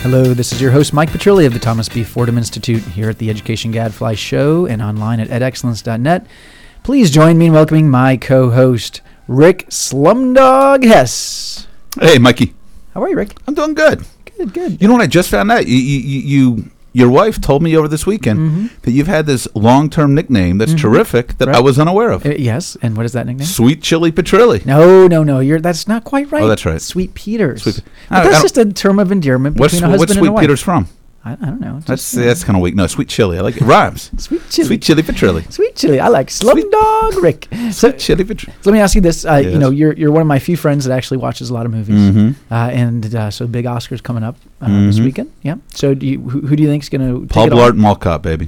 Hello, this is your host, Mike Petrilli of the Thomas B. Fordham Institute here at the Education Gadfly Show and online at edexcellence.net. Please join me in welcoming my co-host, Rick Slumdog Hess. Hey, Mikey. How are you, Rick? I'm doing good. Good. You know what I just found out? Your wife told me over this weekend that you've had this long-term nickname that's terrific that I was unaware of. Yes, and what is that nickname? Sweet Chili Petrilli. No, that's not quite right. Oh, that's right. Sweet Peters. But that's just a term of endearment between a husband what's and a Sweet wife. Peters from? I don't know. That's kind of weak. No, Sweet Chili. I like it. Rhymes. Sweet Chili. Sweet Chili Petrilli. Sweet Chili. I like Slumdog Rick. Sweet Chili Petrilli. So let me ask you this. Yes. You know, you're one of my few friends that actually watches a lot of movies. And so big Oscars coming up this weekend. Yeah. So who do you think is going to Paul Blart Mall Cop, baby.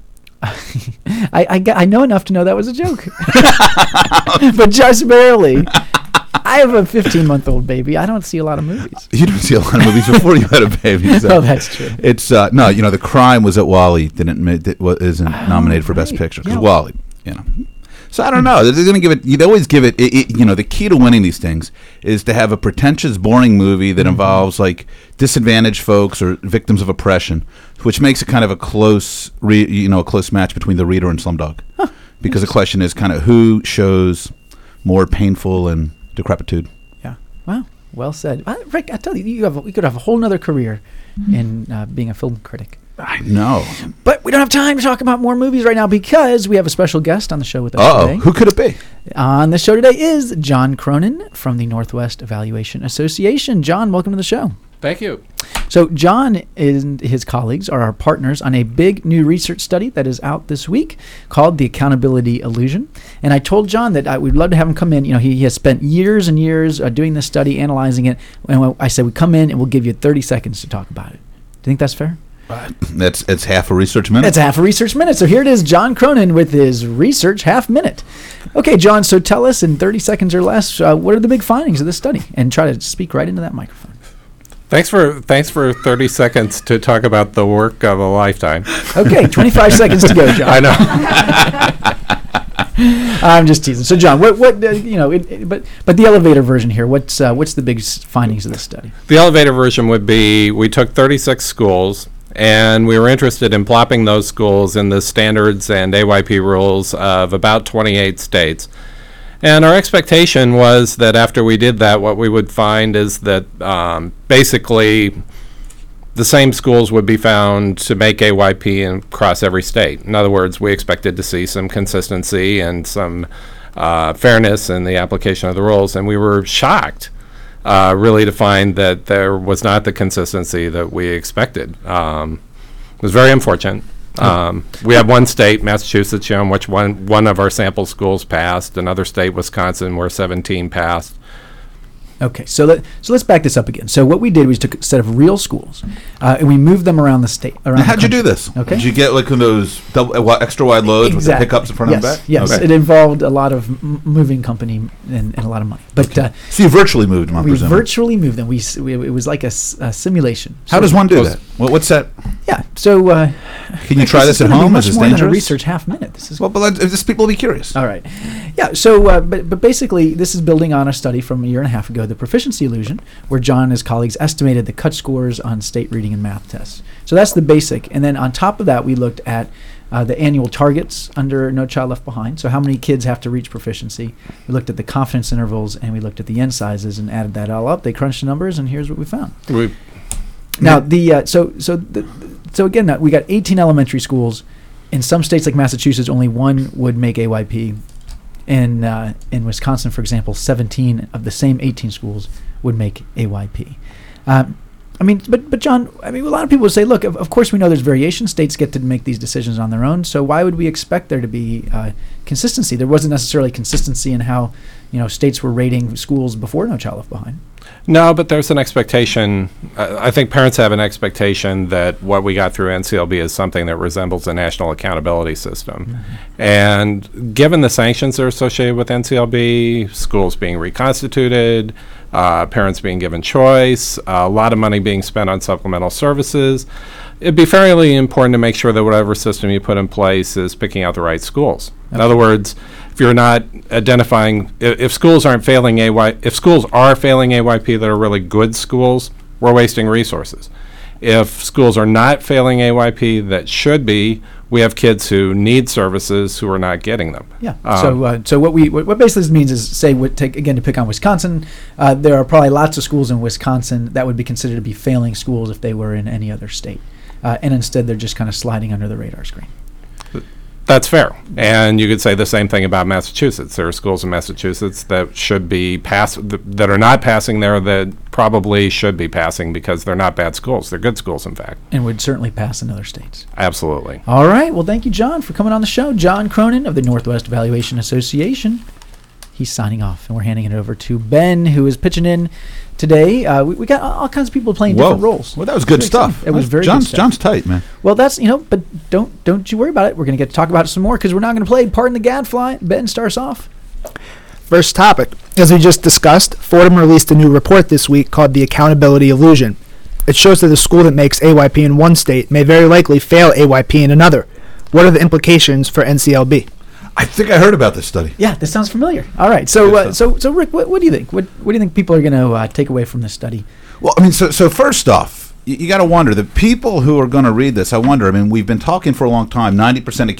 I know enough to know that was a joke. But just barely. I have a 15-month-old baby. I don't see a lot of movies. You don't see a lot of movies before you had a baby. So. Oh, that's true. It's no, the crime was that WALL-E isn't nominated for Best Picture because WALL-E, So I don't know. They're going to give it. They always give it. The key to winning these things is to have a pretentious, boring movie that involves like disadvantaged folks or victims of oppression, which makes it kind of a close, a close match between the reader and Slumdog, because the question is kind of who shows more painful and decrepitude. Yeah. Wow. Well said, Rick. I tell you, you could have a whole nother career in being a film critic. I know. But we don't have time to talk about more movies right now because we have a special guest on the show with us today. Who could it be? On the show today is John Cronin from the Northwest Evaluation Association. John, welcome to the show. Thank you. So John and his colleagues are our partners on a big new research study that is out this week called The Accountability Illusion. And I told John that we'd love to have him come in. He has spent years and years doing this study, analyzing it. And I said, we come in and we'll give you 30 seconds to talk about it. Do you think that's fair? It's half a research minute. It's half a research minute. So here it is, John Cronin with his research half minute. Okay, John, so tell us in 30 seconds or less, what are the big findings of this study? And try to speak right into that microphone. Thanks for 30 seconds to talk about the work of a lifetime. Okay, 25 seconds to go, John. I know. I'm just teasing. So, John, but the elevator version here. What's the big findings of this study? The elevator version would be we took 36 schools, and we were interested in plopping those schools in the standards and AYP rules of about 28 states. And our expectation was that after we did that, what we would find is that basically the same schools would be found to make AYP across every state. In other words, we expected to see some consistency and some fairness in the application of the rules, and we were shocked really to find that there was not the consistency that we expected. It was very unfortunate. We have one state, Massachusetts, in which one of our sample schools passed. Another state, Wisconsin, where 17 passed. Okay, so let's back this up again. So what we did was took a set of real schools, and we moved them around the state. How'd you do this? Okay. Did you get like those extra wide loads with the pickups in front and back? Yes, okay. It involved a lot of moving company and a lot of money. But so you virtually moved them, I'm presuming. We virtually moved them. It was like a simulation. How does one do that? What's that? Yeah. So can you try this at home? Is this more dangerous? Than a research half minute. This is just people will be curious. All right. Yeah. So, but basically, this is building on a study from a year and a half ago, the Proficiency Illusion, where John and his colleagues estimated the cut scores on state reading and math tests. So that's the basic. And then on top of that, we looked at the annual targets under No Child Left Behind. So how many kids have to reach proficiency? We looked at the confidence intervals, and we looked at the N sizes and added that all up. They crunched the numbers, and here's what we found. Now, so again, we got 18 elementary schools. In some states like Massachusetts, only one would make AYP. In Wisconsin, for example, 17 of the same 18 schools would make AYP. But John, a lot of people would say, look, of course we know there's variation. States get to make these decisions on their own. So why would we expect there to be consistency? There wasn't necessarily consistency in how states were rating schools before No Child Left Behind. No, but there's an expectation. I think parents have an expectation that what we got through NCLB is something that resembles a national accountability system. Mm-hmm. And given the sanctions that are associated with NCLB, schools being reconstituted, parents being given choice, a lot of money being spent on supplemental services, it'd be fairly important to make sure that whatever system you put in place is picking out the right schools. Okay. In other words, if you're not identifying, if schools are failing AYP that are really good schools, we're wasting resources. If schools are not failing AYP that should be, we have kids who need services who are not getting them. Yeah. So what basically this means is, say, to pick on Wisconsin, there are probably lots of schools in Wisconsin that would be considered to be failing schools if they were in any other state, and instead they're just kind of sliding under the radar screen. That's fair. And you could say the same thing about Massachusetts. There are schools in Massachusetts that should be that are not passing there that probably should be passing because they're not bad schools. They're good schools, in fact. And would certainly pass in other states. Absolutely. All right. Well, thank you, John, for coming on the show. John Cronin of the Northwest Evaluation Association. He's signing off, and we're handing it over to Ben, who is pitching in today. We got all kinds of people playing different roles. Well, that was good stuff. It was very good stuff. John's tight, man. Well, that's, but don't you worry about it. We're going to get to talk about it some more because we're not going to play Pardon the Gadfly. Ben starts off. First topic. As we just discussed, Fordham released a new report this week called The Accountability Illusion. It shows that a school that makes AYP in one state may very likely fail AYP in another. What are the implications for NCLB? I think I heard about this study. Yeah, this sounds familiar. All right, so Rick, what do you think? What do you think people are going to take away from this study? Well, I mean, so first off, you got to wonder, the people who are going to read this, I wonder, I mean, we've been talking for a long time, 90%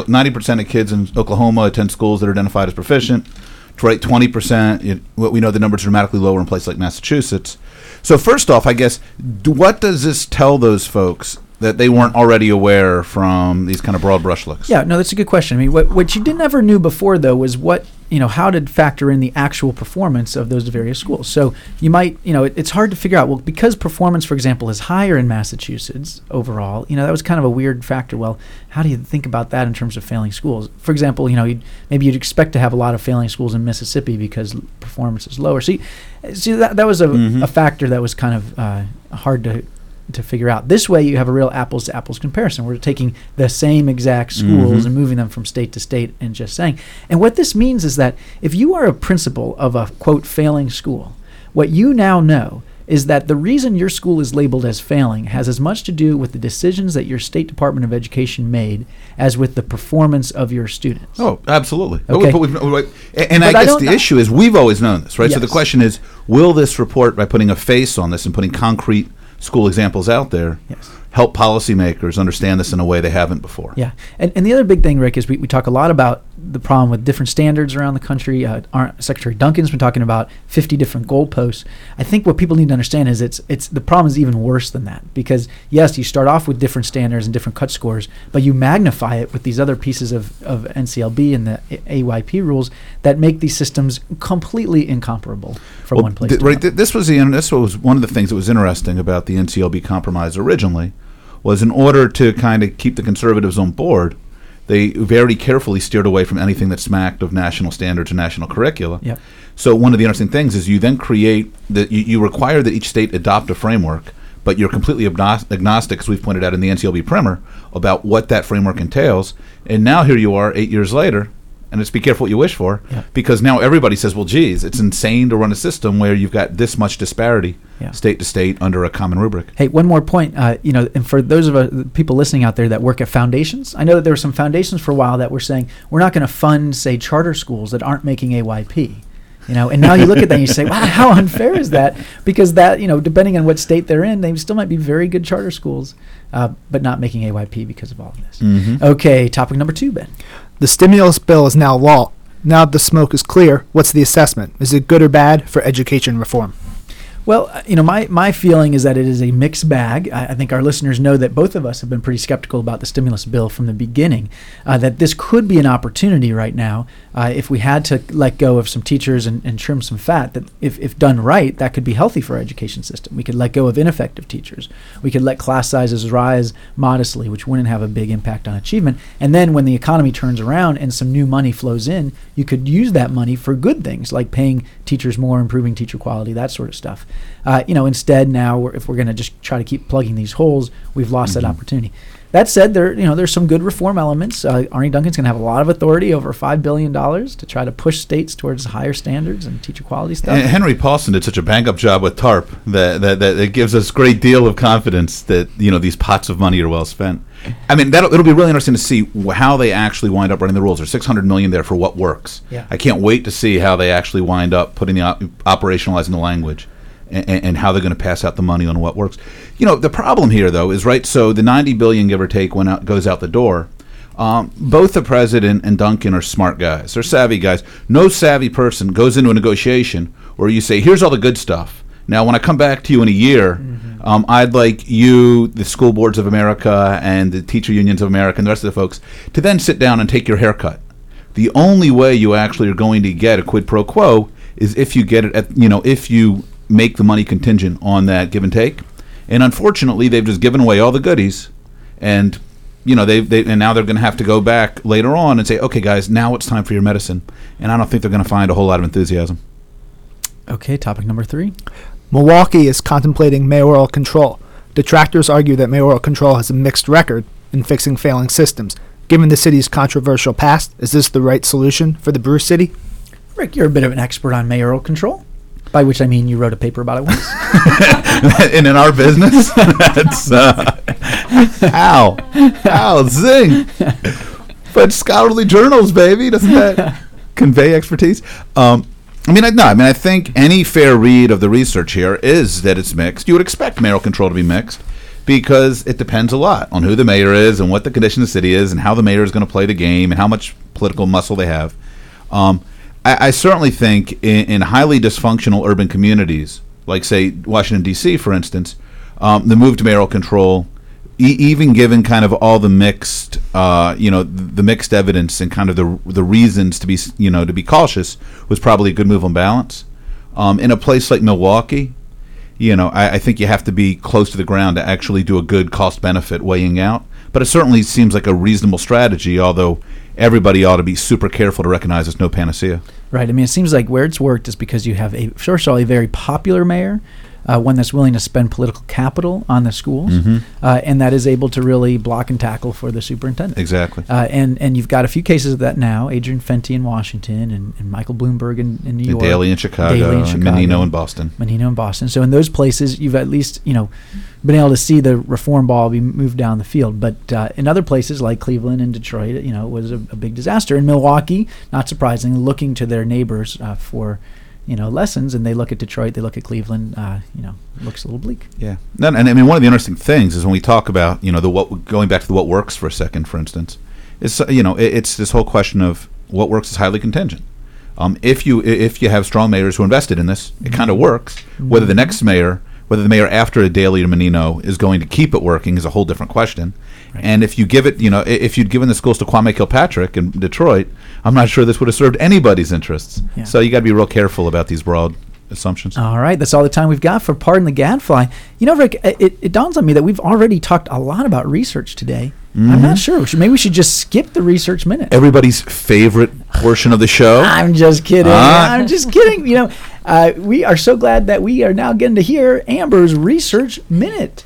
of kids in Oklahoma attend schools that are identified as proficient. Detroit, 20%. We know the numbers are dramatically lower in places like Massachusetts. So first off, I guess, what does this tell those folks that they weren't already aware from these kind of broad brush looks? Yeah, no, that's a good question. I mean, what you never knew before, though, was how to factor in the actual performance of those various schools. So you might, it's hard to figure out, well, because performance, for example, is higher in Massachusetts overall, that was kind of a weird factor. Well, how do you think about that in terms of failing schools? For example, maybe you'd expect to have a lot of failing schools in Mississippi because performance is lower. So that was a factor that was kind of hard to figure out. This way you have a real apples to apples comparison. We're taking the same exact schools and moving them from state to state and just saying. And what this means is that if you are a principal of a, quote, failing school, what you now know is that the reason your school is labeled as failing has as much to do with the decisions that your State Department of Education made as with the performance of your students. Oh, absolutely. Okay. And I guess the issue is we've always known this, right? Yes. So the question is, will this report, by putting a face on this and putting concrete school examples out there, help policymakers understand this in a way they haven't before? Yeah. And the other big thing, Rick, is we talk a lot about the problem with different standards around the country. Secretary Duncan's been talking about 50 different goalposts. I think what people need to understand is it's the problem is even worse than that, because yes, you start off with different standards and different cut scores, but you magnify it with these other pieces of NCLB and the AYP rules that make these systems completely incomparable from one place to another. This was one of the things that was interesting about the NCLB compromise originally, was in order to kind of keep the conservatives on board, they very carefully steered away from anything that smacked of national standards and national curricula. Yep. So one of the interesting things is you then create that you require that each state adopt a framework, but you're completely agnostic, as we've pointed out in the NCLB primer, about what that framework entails. And now here you are 8 years later, and it's be careful what you wish for, because now everybody says, well, geez, it's insane to run a system where you've got this much disparity state to state under a common rubric. Hey, one more point, and for those of people listening out there that work at foundations, I know that there were some foundations for a while that were saying, we're not going to fund, say, charter schools that aren't making AYP. And now you look at that and you say, wow, how unfair is that? Because that, depending on what state they're in, they still might be very good charter schools, but not making AYP because of all of this. Mm-hmm. Okay, topic number 2, Ben. The stimulus bill is now law. Now that the smoke is clear, what's the assessment? Is it good or bad for education reform? Well, my feeling is that it is a mixed bag. I think our listeners know that both of us have been pretty skeptical about the stimulus bill from the beginning, that this could be an opportunity right now if we had to let go of some teachers and trim some fat, that if done right, that could be healthy for our education system. We could let go of ineffective teachers. We could let class sizes rise modestly, which wouldn't have a big impact on achievement. And then when the economy turns around and some new money flows in, you could use that money for good things like paying teachers more, improving teacher quality, that sort of stuff. Instead now, if we're going to just try to keep plugging these holes, we've lost that opportunity. That said, there's some good reform elements. Arne Duncan's going to have a lot of authority, over $5 billion, to try to push states towards higher standards and teacher quality stuff. And Henry Paulson did such a bang-up job with TARP that it gives us a great deal of confidence that these pots of money are well spent. I mean, it'll be really interesting to see how they actually wind up running the rules. There's $600 million there for what works. Yeah. I can't wait to see how they actually wind up putting operationalizing the language. and how they're going to pass out the money on what works. The problem here, though, is right. So the $90 billion, give or take, goes out the door. Both the president and Duncan are smart guys. They're savvy guys. No savvy person goes into a negotiation where you say, here's all the good stuff. Now, when I come back to you in a year, I'd like you, the school boards of America and the teacher unions of America and the rest of the folks to then sit down and take your haircut. The only way you actually are going to get a quid pro quo is if you get it if you make the money contingent on that give and take. And unfortunately, they've just given away all the goodies, and and now they're going to have to go back later on and say, okay, guys, now it's time for your medicine. And I don't think they're going to find a whole lot of enthusiasm. Okay, topic number 3. Milwaukee is contemplating mayoral control. Detractors argue that mayoral control has a mixed record in fixing failing systems. Given the city's controversial past, is this the right solution for the Brew City? Rick, you're a bit of an expert on mayoral control, by which I mean you wrote a paper about it once. And in our business, that's zing. But scholarly journals, baby, doesn't that convey expertise? I think any fair read of the research here is that it's mixed. You would expect mayoral control to be mixed because it depends a lot on who the mayor is and what the condition of the city is and how the mayor is going to play the game and how much political muscle they have. I certainly think in highly dysfunctional urban communities, like, say, Washington, D.C., for instance, the move to mayoral control, even given kind of all the mixed, the mixed evidence and kind of the reasons to be cautious, was probably a good move on balance. In a place like Milwaukee, I think you have to be close to the ground to actually do a good cost-benefit weighing out. But it certainly seems like a reasonable strategy, although everybody ought to be super careful to recognize it's no panacea. Right. I mean, it seems like where it's worked is because you have first of all, a very popular mayor, one that's willing to spend political capital on the schools, and that is able to really block and tackle for the superintendent. Exactly. And you've got a few cases of that now. Adrian Fenty in Washington and Michael Bloomberg in New York. Daley in Chicago. And Menino in Boston. So in those places, you've at least, been able to see the reform ball be moved down the field. But in other places like Cleveland and Detroit, it was a big disaster. In Milwaukee, not surprisingly, looking to their neighbors for lessons, and they look at Detroit, they look at Cleveland, looks a little bleak. Yeah. And I mean, one of the interesting things is when we talk about, going back to the what works for a second, for instance, is, it's this whole question of what works is highly contingent. If you have strong mayors who invested in this, it kind of works. Whether the next mayor, whether the mayor after Daley or Menino is going to keep it working is a whole different question. Right. And if you give it, if you'd given the schools to Kwame Kilpatrick in Detroit, I'm not sure this would have served anybody's interests. Yeah. So you got to be real careful about these broad assumptions. All right, that's all the time we've got for Pardon the Gadfly. Rick, it dawns on me that we've already talked a lot about research today. I'm not sure. Maybe we should just skip the research minute. Everybody's favorite portion of the show. I'm just kidding. I'm just kidding. We are so glad that we are now getting to hear Amber's research minute.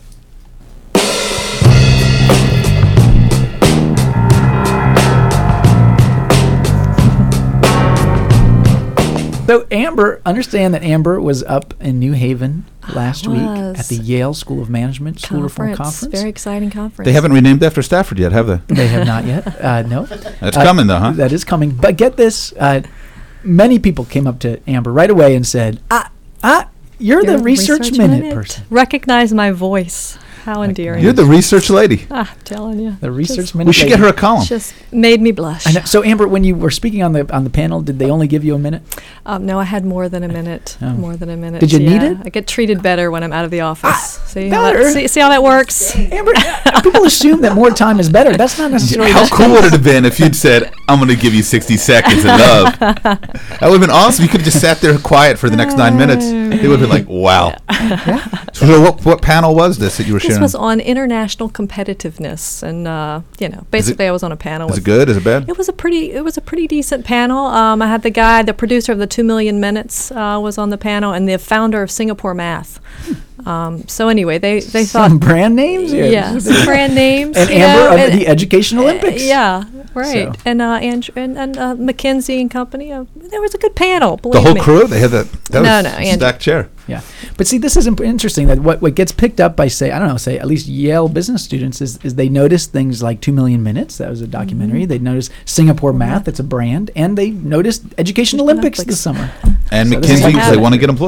So understand that Amber was up in New Haven last week at the Yale School of Management School Reform Conference. Very exciting conference. They haven't renamed after Stafford yet, have they? They have not yet. No. That's coming, though, huh? That is coming. But get this. Many people came up to Amber right away and said, you're the research minute person. Recognize my voice. How endearing. You're the research lady. I'm telling you. The research minute. We should get her a column. Just made me blush. I know. So Amber, when you were speaking on the panel, did they only give you a minute? No, I had more than a minute. More than a minute. Did you need it? I get treated better when I'm out of the office. See how that works? Amber, people assume that more time is better. That's not necessarily. How cool would it have been if you'd said, "I'm going to give you 60 seconds of love"? That would have been awesome. You could have just sat there quiet for the next 9 minutes. They would have been like, "Wow." Yeah. So what panel was this that you were sharing? This was on international competitiveness, and basically I was on a panel. Is it good? Is it bad? It was a pretty decent panel. I had the producer of the 2 Million Minutes was on the panel, and the founder of Singapore Math. So anyway, they thought some brand names. Yeah, some brand names. And Amber of the Education Olympics. Yeah, right. So. And Andrew and McKinsey and company. There was a good panel. The whole crew. They had that. That was Andrew. Stacked chair. Yeah, but see, this is interesting that what gets picked up by say at least Yale business students is they notice things like 2 Million Minutes. That was a documentary. They noticed Singapore Math. That's a brand, and they noticed Education Olympics this summer. And so McKinsey, they want to get employed.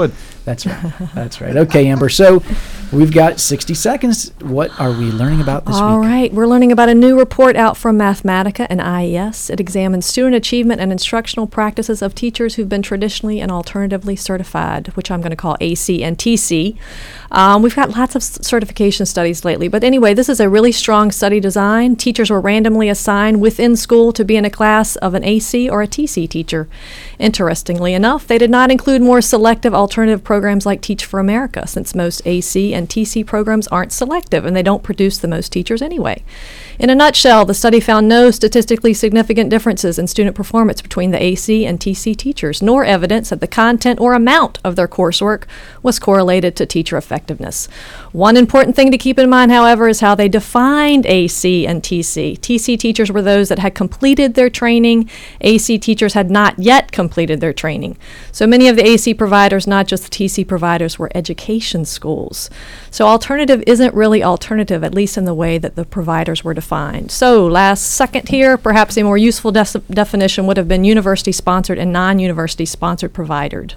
That's right. That's right. Okay, Amber. So we've got 60 seconds. What are we learning about this All week? right, we're learning about a new report out from Mathematica and IES. It examines student achievement and instructional practices of teachers who've been traditionally and alternatively certified, which I'm going to call AC and TC. We've got lots of certification studies lately, but anyway, this is a really strong study design. Teachers were randomly assigned within school to be in a class of an AC or a TC teacher. Interestingly enough, they did not include more selective alternative programs like Teach for America, since most AC and TC programs aren't selective and they don't produce the most teachers anyway. In a nutshell, the study found no statistically significant differences in student performance between the AC and TC teachers, nor evidence that the content or amount of their coursework was correlated to teacher effectiveness. One important thing to keep in mind, however, is how they defined AC and TC. TC teachers were those that had completed their training. AC teachers had not yet completed their training. So many of the AC providers, not just the TC providers, were education schools. So alternative isn't really alternative, at least in the way that the providers were defined. So last second here, perhaps a more useful definition would have been university-sponsored and non-university sponsored providers.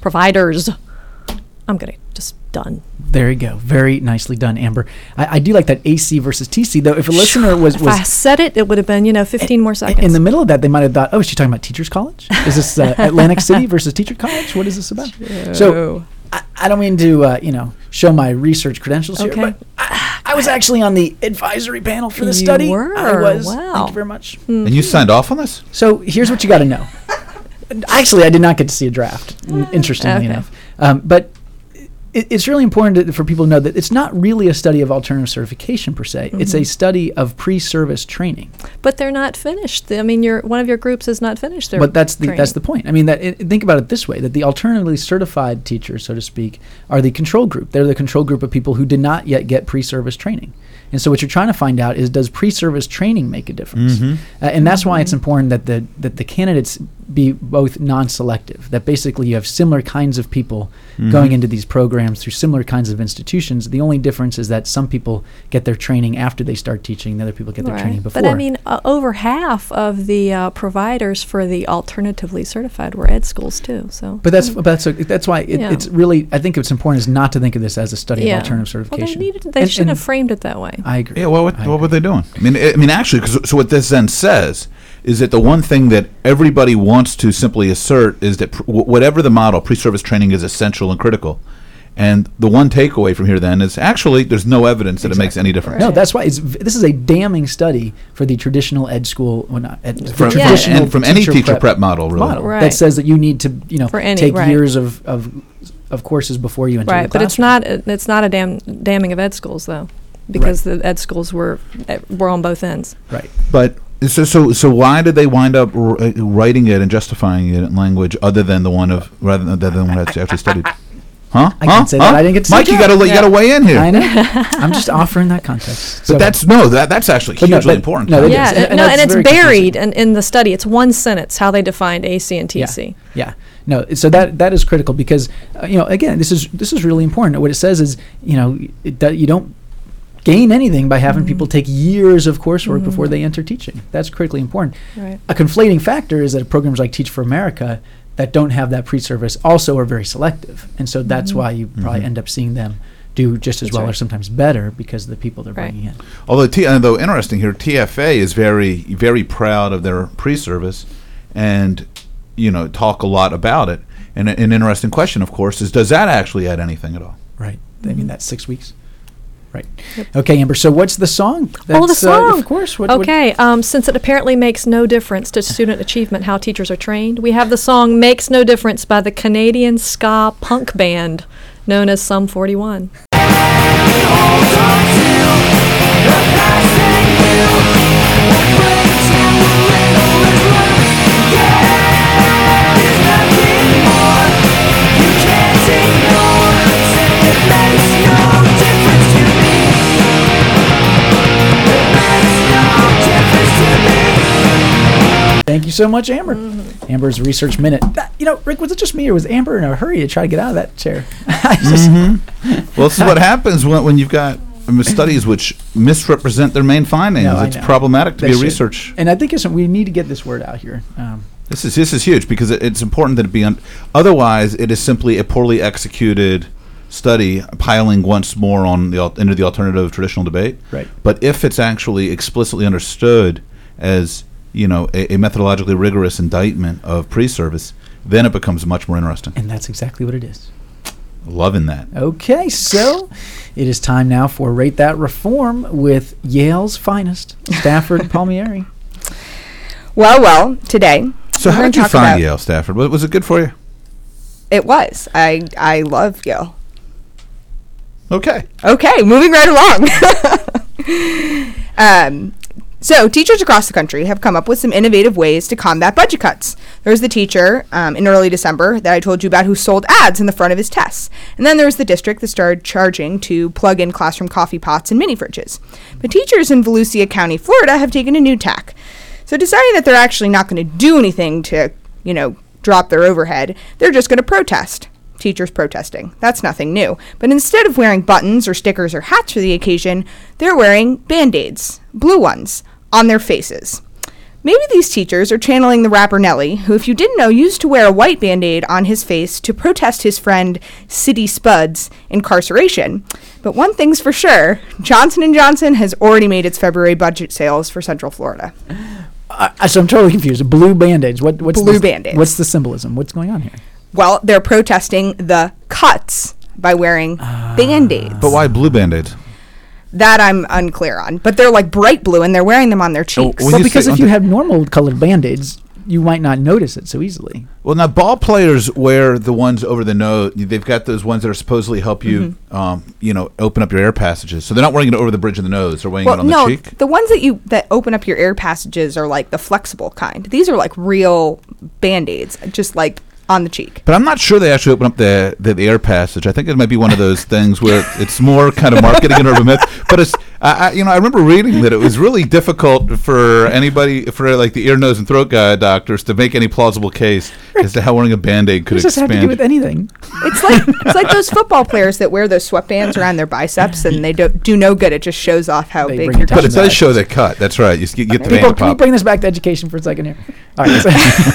I'm going to just done. There you go. Very nicely done, Amber. I do like that AC versus TC, though. If a listener was If I said it, it would have been, 15 more seconds. in the middle of that, they might have thought, oh, is she talking about Teachers College? Is this Atlantic City versus Teacher College? What is this about? So I don't mean to, show my research credentials here, Okay. but I was actually on the advisory panel for the You study. were? I was. Wow. Thank you very much. And you signed off on this? So here's what you got to know. Actually, I did not get to see a draft, interestingly Okay. enough. But it's really important for people to know that it's not really a study of alternative certification per se. It's a study of pre-service training. But they're not finished. I mean, one of your groups is not finished their But that's training. the point. I mean, think about it this way: that the alternatively certified teachers, so to speak, are the control group. They're the control group of people who did not yet get pre-service training. And so what you're trying to find out is, does pre-service training make a difference? And that's why it's important that the candidates be both non-selective, that basically you have similar kinds of people going into these programs through similar kinds of institutions. The only difference is that some people get their training after they start teaching, the other people get their training before. But I mean, over half of the providers for the alternatively certified were ed schools too. So, But that's why it's really, I think it's important is not to think of this as a study of alternative certification. Well, they shouldn't have framed it that way. I agree. Yeah, what were they doing? I mean, actually, so what this then says is that the one thing that everybody wants to simply assert is that whatever the model, pre-service training is essential and critical. And the one takeaway from here then is actually there's no evidence that it makes any difference. No, that's why this is a damning study for the traditional ed school, From any teacher prep model, really. Right. That says that you need to, take right. years of courses before you enter the classroom. But it's not a damning of ed schools though, because the ed schools were on both ends. Right. But so why did they wind up writing it and justifying it in language other than the one rather than the one that's actually studied? Huh? I can't say that. I didn't get to see Mike, that. you got to weigh in here. I know. I'm just offering that context. But that's actually hugely important. No, it Yeah, is. And and that's it's very buried in the study. It's one sentence how they defined AC and TC. Yeah. No, so that is critical because again, this is really important. What it says is that you don't gain anything by having people take years of coursework before they enter teaching. That's critically important. Right. A conflating factor is that programs like Teach for America that don't have that pre-service also are very selective, and so that's why you probably end up seeing them do just as well or sometimes better because of the people they're bringing in. Although interesting here, TFA is very, very proud of their pre-service and talk a lot about it. And an interesting question, of course, is does that actually add anything at all? Right. I mean, that's 6 weeks. Right. Yep. Okay, Amber. So what's the song? The song. Of course. Since it apparently makes no difference to student achievement how teachers are trained, we have the song "Makes No Difference" by the Canadian ska punk band known as Sum 41. Thank you so much, Amber. Amber's Research Minute. Rick, was it just me or was Amber in a hurry to try to get out of that chair? Well, this is what happens when you've got studies which misrepresent their main findings. It's problematic to be a research. And I think we need to get this word out here. This is huge because it's important that it be otherwise it is simply a poorly executed study piling once more on into the alternative traditional debate. Right. But if it's actually explicitly understood as a methodologically rigorous indictment of pre-service, then it becomes much more interesting. And that's exactly what it is. Loving that. Okay, so it is time now for Rate That Reform with Yale's finest, Stafford Palmieri. Well, today. So how did you find Yale, Stafford? Was it good for you? It was. I love Yale. Okay, moving right along. So teachers across the country have come up with some innovative ways to combat budget cuts. There's the teacher in early December that I told you about who sold ads in the front of his tests. And then there's the district that started charging to plug in classroom coffee pots and mini fridges. But teachers in Volusia County, Florida have taken a new tack. So deciding that they're actually not going to do anything to, drop their overhead, they're just going to protest. Teachers protesting. That's nothing new. But instead of wearing buttons or stickers or hats for the occasion, they're wearing Band-Aids, blue ones, on their faces. Maybe these teachers are channeling the rapper Nelly, who, if you didn't know, used to wear a white Band-Aid on his face to protest his friend City Spud's incarceration. But one thing's for sure, Johnson & Johnson has already made its February budget sales for Central Florida. So I'm totally confused. Blue Band-Aids. What's blue Band-Aids. What's the symbolism? What's going on here? Well, they're protesting the cuts by wearing Band-Aids. but why blue Band-Aids? That I'm unclear on. But they're like bright blue, and they're wearing them on their cheeks. Well, because if you have normal colored Band-Aids, you might not notice it so easily. Well, now ball players wear the ones over the nose. They've got those ones that are supposedly help you, open up your air passages. So they're not wearing it over the bridge of the nose. They're wearing it on the cheek. The ones that open up your air passages are like the flexible kind. These are like real Band-Aids, just like on the cheek. But I'm not sure they actually open up the air passage. I think it might be one of those things where it's more kind of marketing and urban myth. But it's I remember reading that it was really difficult for anybody, for like the ear, nose, and throat doctors to make any plausible case as to how wearing a Band-Aid could expand. It doesn't have to do with anything. It's like those football players that wear those sweatbands around their biceps and they do no good. It just shows off how They big bring your attention But tushes it are. does show the cut. That's right. You get the People, band can we pop. bring this back to education for a second here? All right.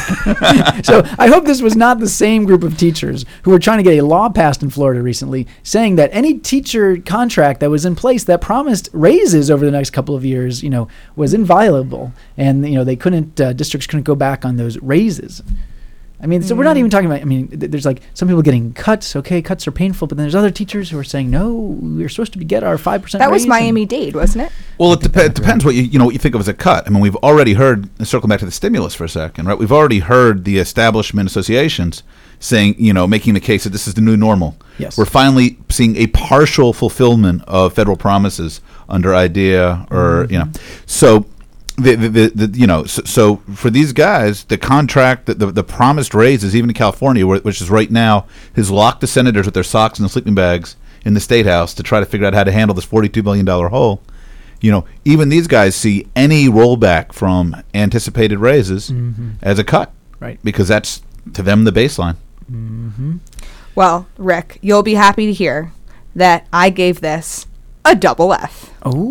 So I hope this was not the same group of teachers who were trying to get a law passed in Florida recently saying that any teacher contract that was in place that promised raises over the next couple of years, was inviolable. And, they districts couldn't go back on those raises. I mean, so we're not even talking about, there's like some people getting cuts. Okay, cuts are painful, but then there's other teachers who are saying, no, we're supposed to get our 5% That was raise Miami-Dade, wasn't it? Well, it depends what you think of as a cut. I mean, we've already heard, circling back to the stimulus for a second, right? We've already heard the establishment associations saying, making the case that this is the new normal. Yes. We're finally seeing a partial fulfillment of federal promises under IDEA or, So so for these guys, the contract, the promised raises, even in California, which is right now, has locked the senators with their socks and the sleeping bags in the State House to try to figure out how to handle this $42 billion hole. Even these guys see any rollback from anticipated raises as a cut, Right. Because that's, to them, the baseline. Well, Rick, you'll be happy to hear that I gave this a double F. Oh.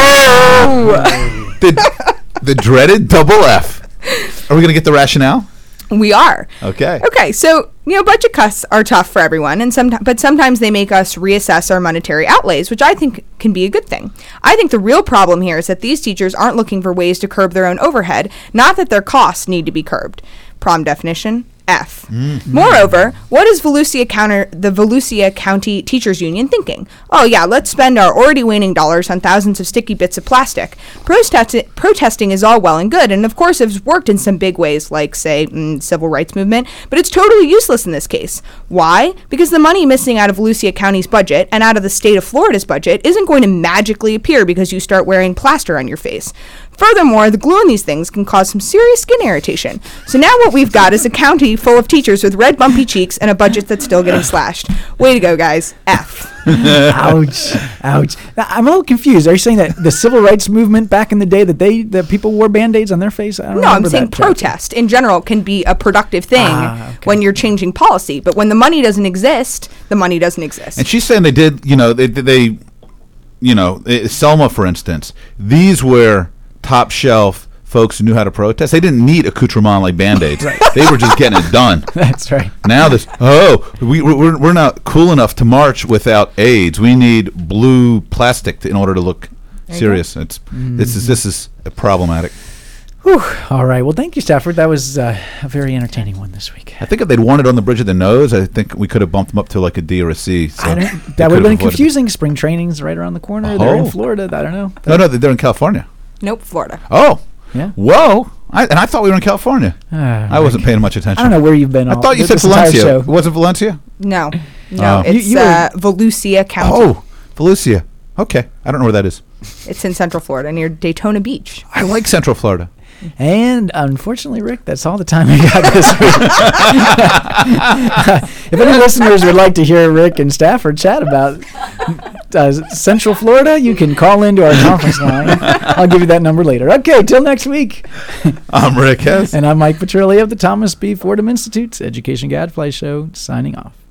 The dreaded double F. Are we going to get the rationale? We are. Okay. Okay, so, budget cuts are tough for everyone, but sometimes they make us reassess our monetary outlays, which I think can be a good thing. I think the real problem here is that these teachers aren't looking for ways to curb their own overhead, not that their costs need to be curbed. Prom definition, F. Moreover, what is the Volusia County Teachers Union thinking? Oh yeah, let's spend our already waning dollars on thousands of sticky bits of plastic. Protesting is all well and good, and of course it's worked in some big ways, like, say, civil rights movement, but it's totally useless in this case. Why? Because the money missing out of Volusia County's budget and out of the state of Florida's budget isn't going to magically appear because you start wearing plaster on your face. Furthermore, the glue in these things can cause some serious skin irritation. So now what we've got is a county full of teachers with red bumpy cheeks and a budget that's still getting slashed. Way to go, guys. F. Ouch. Ouch. Now, I'm a little confused. Are you saying that the civil rights movement back in the day that people wore Band-Aids on their face? I don't No, I'm remember saying that chapter. protest in general can be a productive thing when you're changing policy. But when the money doesn't exist, the money doesn't exist. And she's saying they did, Selma, for instance, these were top shelf folks who knew how to protest. They didn't need accoutrement like Band-Aids. They were just getting it done. That's right. Now we're not cool enough to march without AIDS. We need blue plastic in order to look serious. This is problematic. Whew. All right. Well, thank you, Stafford. That was a very entertaining one this week. I think if they'd wanted on the bridge of the nose, I think we could have bumped them up to like a D or a C. So that would have been confusing. Spring training's right around the corner. They're in Florida. I don't know. No, they're in California. Nope, Florida. Oh. Yeah. Whoa. I thought we were in California. I wasn't paying much attention. I don't know where you've been. I thought you said Valencia. It wasn't Valencia? No. Oh. It's Volusia County. Oh, Volusia. Okay. I don't know where that is. It's in Central Florida near Daytona Beach. I like Central Florida. And unfortunately, Rick, that's all the time we got this week. If any listeners would like to hear Rick and Stafford chat about Central Florida, you can call into our conference line. I'll give you that number later. Okay, till next week. I'm Rick Hess. And I'm Mike Petrilli of the Thomas B. Fordham Institute's Education Gadfly Show, signing off.